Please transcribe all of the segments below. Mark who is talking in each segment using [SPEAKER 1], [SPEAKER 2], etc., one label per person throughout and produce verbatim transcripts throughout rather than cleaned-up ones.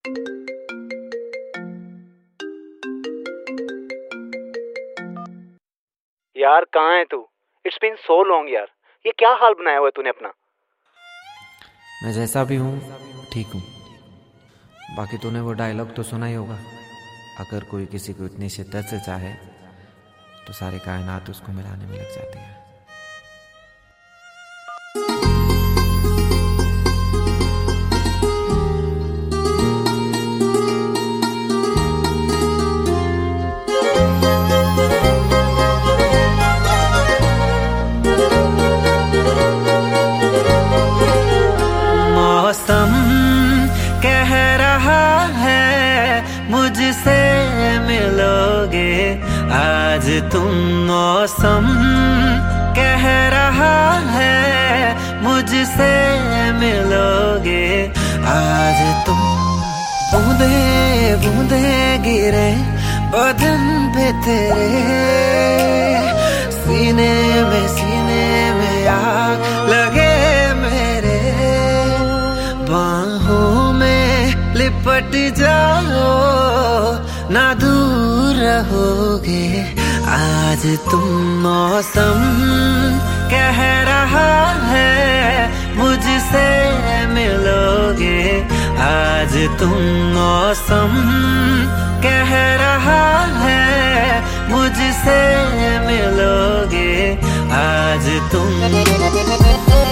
[SPEAKER 1] यार कहाँ है तू? इट्स बीन सो लॉन्ग यार। ये क्या हाल बनाया हुआ है तूने अपना?
[SPEAKER 2] मैं जैसा भी हूँ ठीक हूँ। बाकी तूने वो डायलॉग तो सुना ही होगा, अगर कोई किसी को इतनी शिद्दत से चाहे तो सारी कायनात उसको मिलाने में लग जाती है।
[SPEAKER 3] मौसम कह रहा है मुझसे मिलोगे आज तुम, मौसम कह रहा है मुझसे मिलोगे आज तुम। बूंदे बूंदे गिरे बदन पे तेरे, सीने में सीने में आग लगे मेरे, बाहों में लिपट जाओ ना दूर रहोगे आज तुम। मौसम कह रहा है मुझसे मिलोगे आज तुम, मौसम कह रहा है मुझसे मिलोगे आज तुम।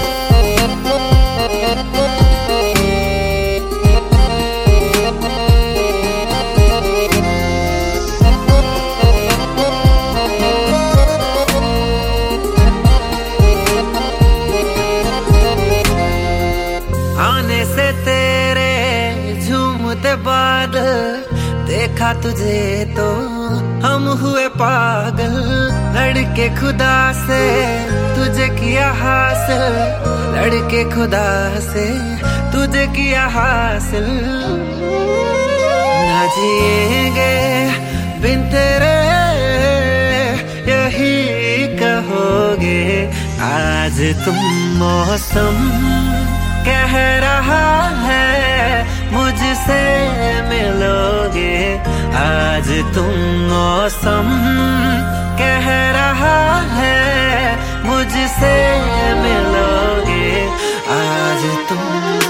[SPEAKER 3] आने से तेरे झूमते बादल देखा तुझे तो हम हुए पागल, लड़के खुदा से तुझे किया हासिल, लड़के खुदा से तुझे किया हासिल। ना जिएंगे बिन तेरे यही कहोगे आज तुम। मौसम कह रहा है मुझसे मिलोगे आज तुम, मौसम कह रहा है मुझसे मिलोगे आज तुम।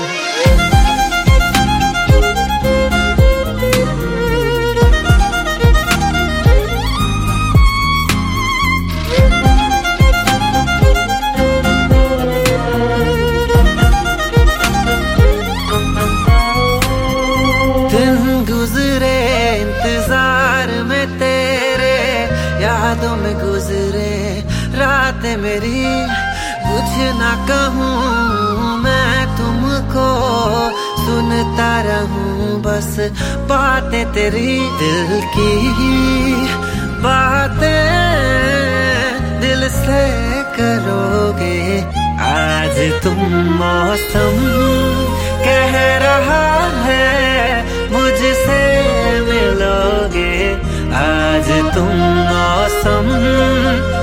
[SPEAKER 3] गुजरे इंतजार में तेरे, यादों में गुजरे रातें मेरी, कुछ ना कहूँ मैं तुमको, सुनता रहूँ बस बातें तेरी, दिल की बातें दिल से करोगे आज तुम। मौसम कह रहा है मुझसे मिलोगे आज तुम, मौसम